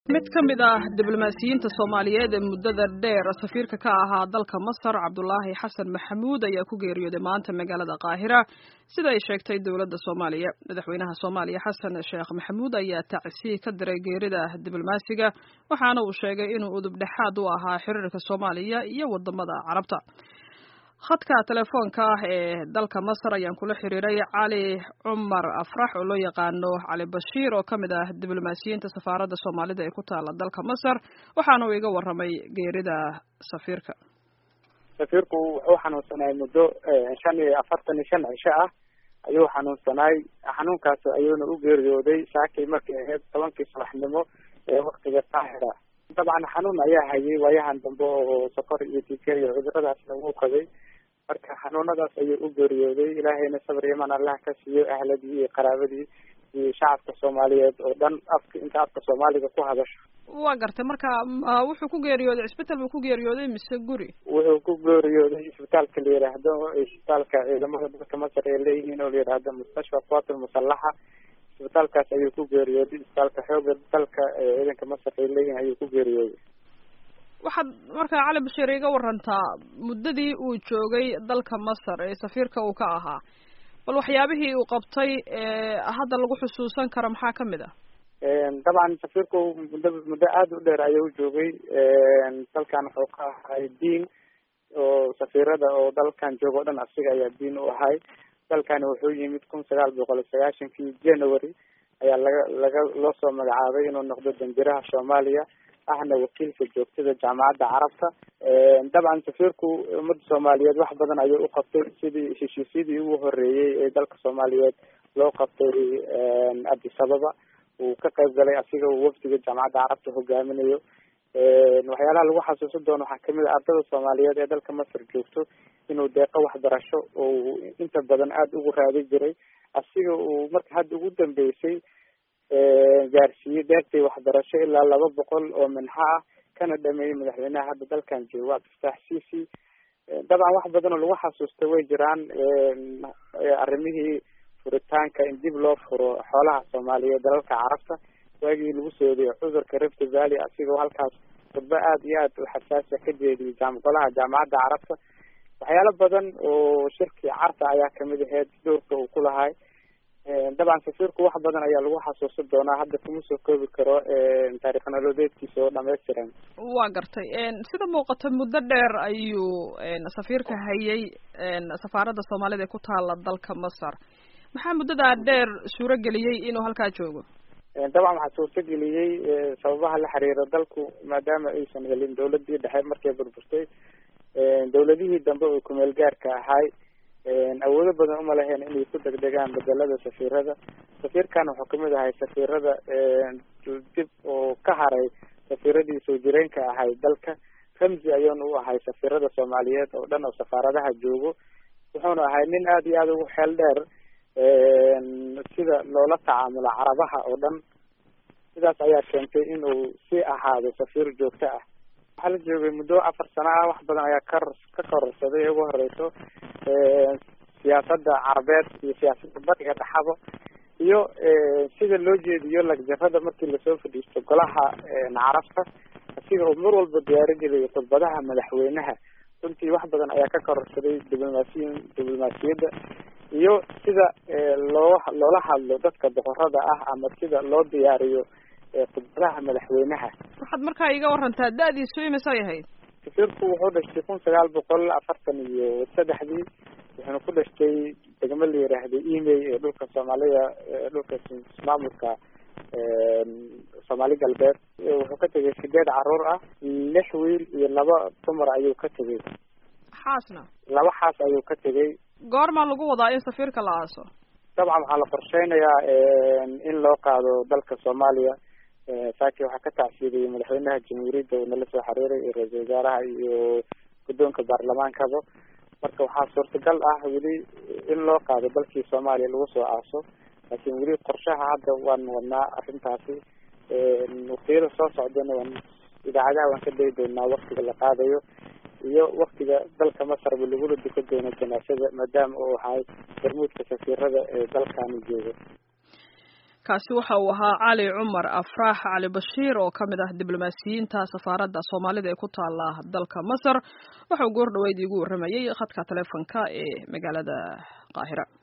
mid ka mid ah diblomaasiyiinta Soomaaliyeed ee muddada dheer safiirka ka ahaa dalka Masar Cabdullaahi Xasan Maxamuud ayaa ku geeriyooday maanta magaalada Qaahira sida ay sheegtay dawladda Soomaaliya. Madaxweynaha Soomaaliya Xasan Sheekh Maxamuud ayaa tacsiye ka diray geerida diblomaasiga waxaana uu sheegay inuu udub dhexaad u ahaa xiriirka Soomaaliya iyo wadamada Carabta. khadka telefoonka ee dalka Masar ayaan kula xiriiray Cali Cumar Afrax oo loo yaqaano Cali Bashiir oo kamid ah diblomaasiyiinta safaaradda Soomaalida ee ku taala dalka Masar waxaana uu iga waramay geerida safiirka. safiirku wuxuu xanuunsanay muddo 45 cisho ah ayuu xanuunsanay xanuunkaas ayuuna u geeriyooday saakay markii ahayd 10 subaxnimo ee waqtiga Qaahira. طبعا xanuun ayaa hayay waayahan dambe oo sokor iyo dhiig iyo cuduradaas lagu qabay marka xanuunadaas ayuu u geeriyooday ilaahayna sabir iyo iman Allah ka siiyo ahladii iyo qaraabadii iyo shacabka Soomaaliyeed oo dhan afka Soomaaliga ku hadasho. waa gartay marka wuxuu ku geeriyooday isbitaal uu ku geeriyooday mise guri wuxuu ku geeriyooday isbitaalka la yiraahdo isbitaalka ciidamada dalka Masar ee leeyihiin oo la yiraahdo mustashfa quwaatul musallaha isbitaalkaas ayuu ku geeriyooday isbitaalka xoogga dalka ciidanka Masar ee leeyihiin ayuu ku geeriyooday. waxaad markaa Cali Bashiir iga warantaa muddadii uu joogay dalka Masar ee safiirka uu ka ahaa bal waxyaabihii uu qabtay hadda lagu xusuusan karo maxaa kamid ah طبعا safiirku muddo aad u dheer ayuu joogay dalkan wuxuu ka ahaa diin oo safiirada oo dalkan joogo dhan asiga ayaa diin u ahay dalkan wuxuu yimid 1990 January ayaa loo soo magacaabay inuu noqdo danjiraha Soomaaliya ahna wakiilka joogtada jaamacadda Carabta. dabcan safiirku ummadda Soomaaliyeed wax badan ayuu u qabtay sidii heshiisyadii ugu horeeyay ee dalka Soomaaliyeed loo qabtay Addis Ababa uu ka qayb galay asiga wafdiga jaamacadda Carabta hogaaminayo. waxyaalaha lagu xasuusan doono waxaa kamid ah ardayda Soomaaliyeed ee dalka Masar joogto inuu deeqo waxbarasho oo inta badan aad ugu raadi jiray asiga uu marka hadda ugu dambeysay gaarsiiyay deeqtii waxbarasho ilaa 200 oo minxa ah kana dhameeyay madaxweynaha hadda dalkan jooga Abdulfataax Siisi. dabcan wax badan oo lagu xasuusto way jiraan arrimihii furitaanka in dib loo furo xoolaha Soomaaliyeed dalalka Carabta waagii lagu soo deeyay cudurka Rift Valley asigoo halkaas khudba aad iyo aad u xasaasi ka jeediyay jaamacadda Carabta. waxyaalo badan oo shirki carta ayaa kamid ahayd doorka uu ku lahay. dabcan safiirku wax badan ayaa lagu xasuusan doonaa hadda kuma soo koobi karo taariikh nololeedkiisa oo dhameystiran. waa gartay sida muuqata muddo dheer ayuu safiirka hayay safaaradda Soomaalida ee ku taala dalka Masar maxaa muddadaa dheer suuro geliyay inuu halkaa joogo dabcan waxaa suurto geliyay sababaha la xiriira dalku maadaama aysan helin dawladii dhexe markay burburtay dawladihii dambe oo ku meel gaarka ahay awoodo badan uma lahayn inay ku degdegaan bedelada safiirada. safiirkan wuxuu kamid ahay safiirada dib oo ka haray safiiradii soo jireenka ahay dalka ramzi ayuuna u ahay safiirada Soomaaliyeed oo dhan oo safaaradaha joogo wuxuuna ahay nin aad iyo aad ugu xeel dheer sida loola tacaamulo Carabaha oo dhan sidaas ayaa keentay inuu sii ahaado safiir joogto ah. waxaa la joogay muddo 4 sano ah wax badan ayaa ka kororsaday ugu horeyso siyaasadda Carabeed iyo siyaasadda bariga dhaxabo iyo sida loo jeediyo lagjarada markii lasoo fadhiisto golaha Carabta asiga oo mar walba diyaarinayay khudbadaha madaxweynaha runtii wax badan ayaa ka kororsaday diblomaasiyadda iyo sida loola hadlo dadka boqorada ah ama sida loo diyaariyo khudbadaha madaxweynaha. waxaad markaa iga warantaa da'diisu imisay ahayd safiirku wuxuu dhashay 1943 wuxuuna ku dhashay degmo la yiraahdo Imey ee dhulka Soomaalida dhulka maamulka Soomaali galbeed. wuxuu ka tagay 8 caruur ah 6 wiil iyo 2 dumar ayuu ka tagay xaasna 2 xaas ayuu ka tagay. goorma lagu wadaa in safiirka la aaso dabcan waxaa la qorsheynayaa in loo qaado dalka Soomaaliya. saaki waxaa ka tacsiiyay madaxweynaha jamhuuriyadda oo nala soo xiriiray ra'iisul wasaaraha iyo guddoonka baarlamaankaba marka waxaa suurtagal ah weli in loo qaado dalkii Soomaaliya lagu soo aaso laakiin weli qorshaha hadda waan wadnaa arrintaasi waqtiyada soo socdana idaacadaha waan ka day doonaa waqtiga la qaadayo iyo waqtiga dalka Masar lagu dukan doono janaasada maadaama uu ahay hormuudka safiirada ee dalkan jooga. kaasi waxa uu ahaa cali cumar afraax cali bashiir oo ka mid ah diblomaasiyiinta safaaradda soomaalida ee ku taala dalka masar waxa uu goor dhaweyd iigu warramayay khadka taleefanka ee magaalada qaahira.